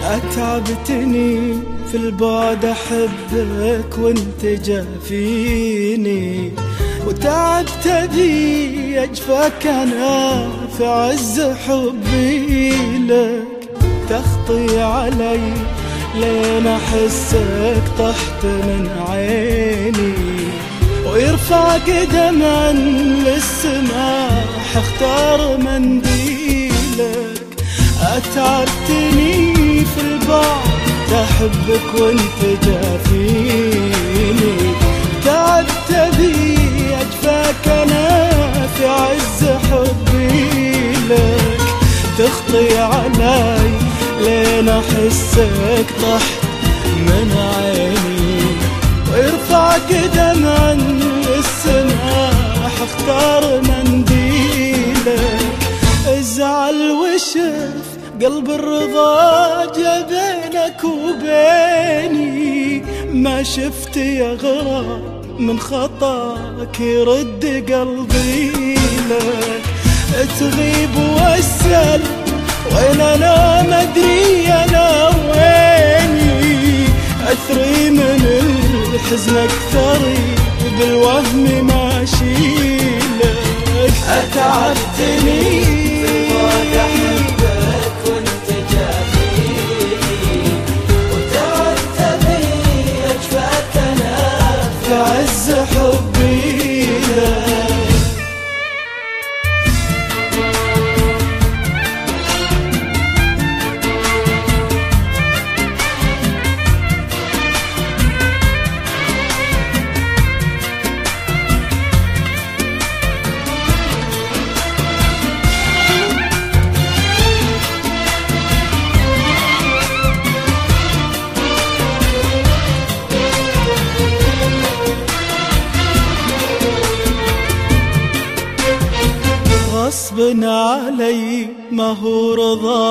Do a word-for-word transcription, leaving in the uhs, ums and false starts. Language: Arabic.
أتعبتني في البعد أحبك وانت جافيني، وتعبت بي أجفاك أنا في عز حبي لك. تخطي علي لين أحسك طحت من عيني، ويرفع قدما للسماء اختار منديلك. أتعبتني في البعد أحبك وانت جافيني، تعبت بي أجفاك أنا في عز حبي لك. تخطي علي لين أحسك طحت من عيني، ويرفع قدما للسماء اختار منديلك. ازعل وشف قلب الرضا جا بينك وبيني، ما شفت يا غرام من خطاك يرد قلبي لك. تغيب واسأل وين انا مدري انا ويني، اثري من الحزن اكثري بالوهم ماشي لك. اتعبتني عز حبي لك. غصب علي ما هو رضا